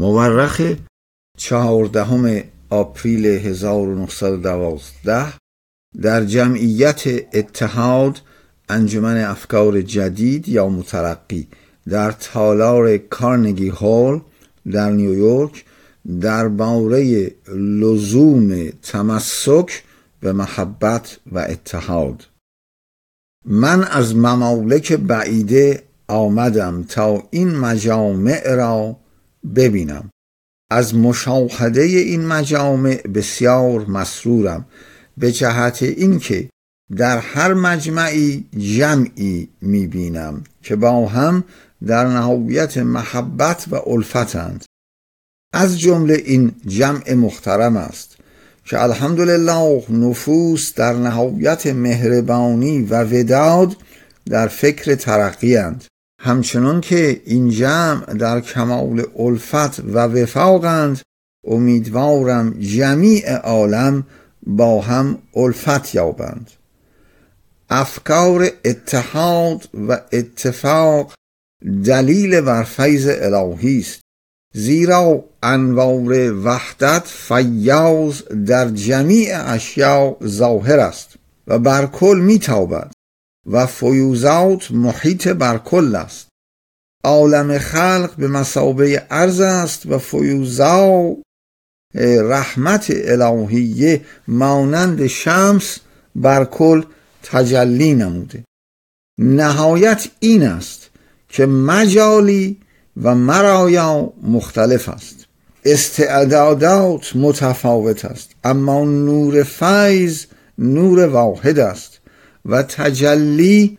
مورخ 14 آپریل 1912 در جمعیت اتحاد انجمن افکار جدید یا مترقی در تالار کارنگی هال در نیویورک درباره لزوم تمسک به محبت و اتحاد: من از ممالک بعیده آمدم تا این مجامع را ببینم. از مشاهده این مجامع بسیار مسرورم، به جهت اینکه در هر مجمعی جمعی میبینم که با هم در نهایت محبت و الفتند. از جمله این جمع محترم است که الحمدلله نفوس در نهایت مهربانی و وداد در فکر ترقی اند، همچنان که این جمع در کمال الفت و وفاقند. امیدوارم جمیع عالم با هم الفت یابند. افکار اتحاد و اتفاق دلیل بر فیض الهی است، زیرا انوار وحدت فیاض در جمیع اشیاء ظاهر است و بر کل میتابد و فیوزات محیط بر کل است. عالم خلق به مثابه ارض است و فیوزات رحمت الهیه مانند شمس بر کل تجلی نموده. نهایت این است که مجالی و مرایا مختلف است، استعدادات متفاوت است، اما نور فیض نور واحد است و تجلی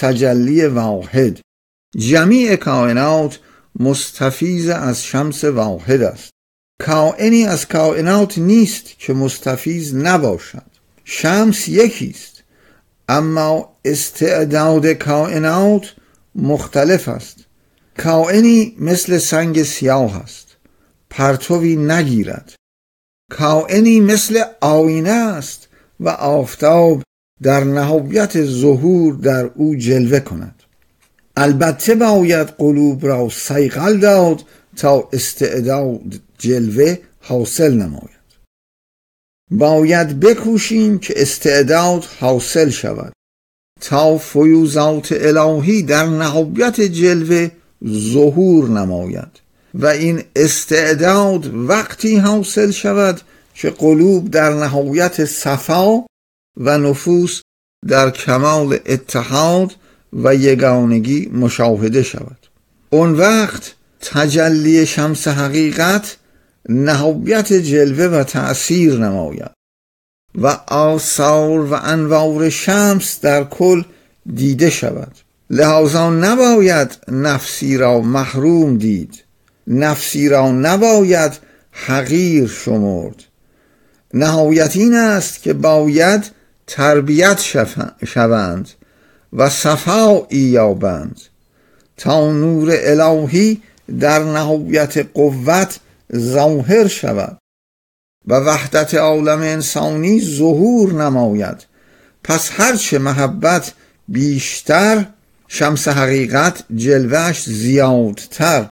واحد. جمیع کائنات مستفیض از شمس واحد است. کائنی از کائنات نیست که مستفیض نباشد. شمس یکیست، اما استعداد کائنات مختلف است. کائنی مثل سنگ سیاه است، پرتوی نگیرد. کائنی مثل آینه است و آفتاب در نهایت ظهور در او جلوه کند. البته باید قلوب را صیقل داد تا استعداد جلوه حاصل نماید. باید بکوشیم که استعداد حاصل شود تا فیوزات الهی در نهایت جلوه ظهور نماید و این استعداد وقتی حاصل شود که قلوب در نهایت صفا و نفوس در کمال اتحاد و یگانگی مشاهده شود. اون وقت تجلی شمس حقیقت نهایت جلوه و تأثیر نماید و آثار و انوار شمس در کل دیده شود. لذا نباید نفسی را محروم دید، نفسی را نباید حقیر شمرد. نهایت این است که باید تربیت شوند و صفایی یابند تا نور الهی در نهایت قوت ظاهر شود و وحدت عالم انسانی ظهور نماید. پس هرچه محبت بیشتر، شمس حقیقت جلوهش زیادتر،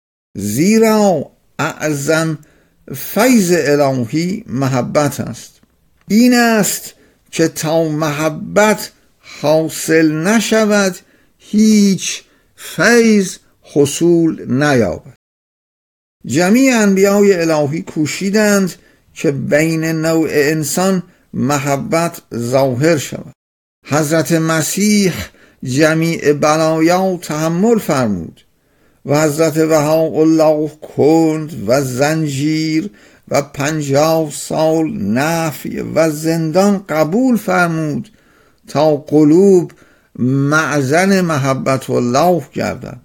زیرا اعظم فیض الهی محبت است. این است که تا محبت حاصل نشود هیچ فیض حصول نیابد. جمیع انبیای الهی کوشیدند که بین نوع انسان محبت ظاهر شود. حضرت مسیح جمیع بلایا تحمل فرمود و حضرت بهاءالله کند و زنجیر و 50 سال نفی و زندان قبول فرمود تا قلوب معزن محبت الله گردد.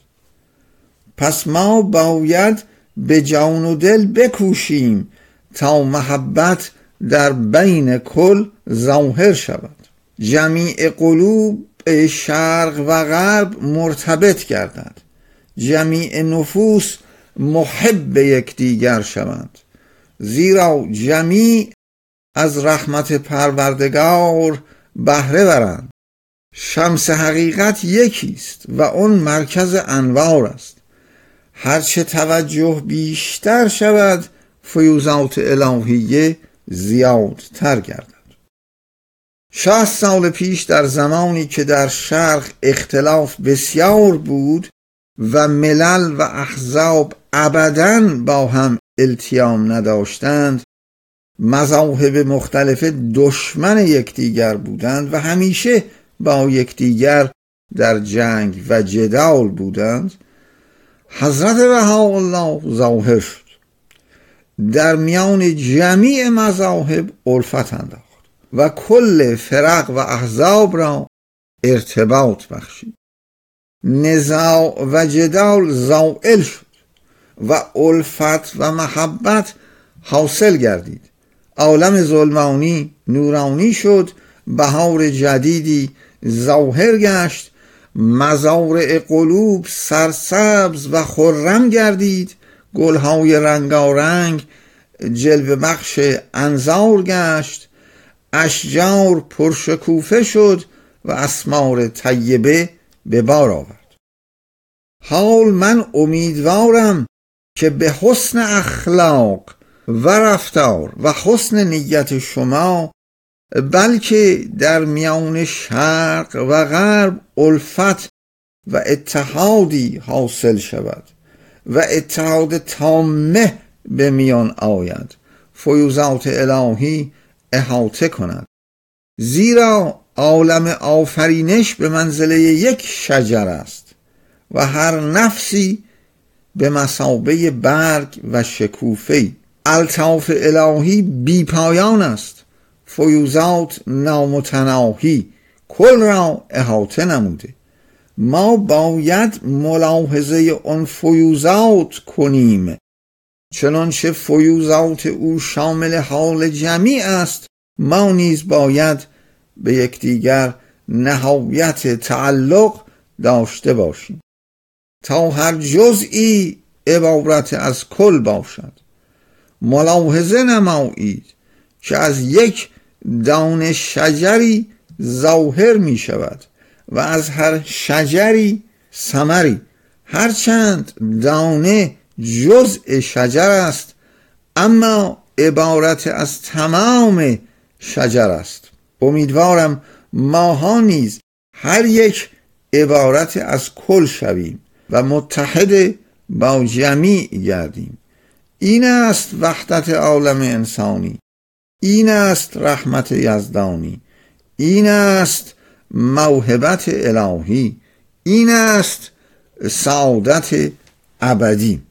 پس ما باید به جان و دل بکوشیم تا محبت در بین کل ظاهر شود. جمیع قلوب شرق و غرب مرتبط گردد. جمیع نفوس محب یکدیگر شوند، زیرا جمیع از رحمت پروردگار بهره برند. شمس حقیقت یکیست و اون مرکز انوار است. هرچه توجه بیشتر شود فیوضات الهیه زیادتر گردد. 60 سال پیش در زمانی که در شرق اختلاف بسیار بود و ملل و احزاب ابداً با هم التیام نداشتند، مذاهب مختلف دشمن یکدیگر بودند و همیشه با یکدیگر در جنگ و جدال بودند، حضرت بهاءالله ظاهر شد. در میان جمیع مذاهب الفت انداخت و کل فرق و احزاب را ارتباط بخشید. نزاع و جدال زائل شد و الفت و محبت حاصل گردید. عالم ظلمانی نورانی شد، بهار جدیدی ظاهر گشت، مزارع قلوب سرسبز و خرم گردید، گلهای رنگارنگ جلوه بخش انظار گشت، اشجار پرشکوفه شد و اسمار طیبه به بار آورد. حال من امیدوارم که به حسن اخلاق و رفتار و حسن نیت شما، بلکه در میان شرق و غرب الفت و اتحادی حاصل شود و اتحاد تامه به میان آید، فیوضات الهی احاطه کند. زیرا عالم آفرینش به منزله یک شجر است و هر نفسی به مثابه برگ و شکوفه‌ای. الطاف الهی بی پایان است، فیوضات نامتناهی کل را احاطه نموده. ما باید ملاحظه آن فیوضات کنیم، چنانچه فیوضات او شامل حال جمیع است. ما نیز باید به یکدیگر نهایت تعلق داشته باشیم تا هر جزئی عبارت از کل باشد. ملاحظه نمایید که از یک دانه شجری ظاهر می شود و از هر شجری ثمری. هرچند دانه جزء شجر است، اما عبارت از تمام شجر است. امیدوارم ماها نیز هر یک عبارت از کل شویم و متحد با جمیع گردیم. این است وحدت عالم انسانی، این است رحمت یزدانی، این است موهبت الهی، این است سعادت ابدی.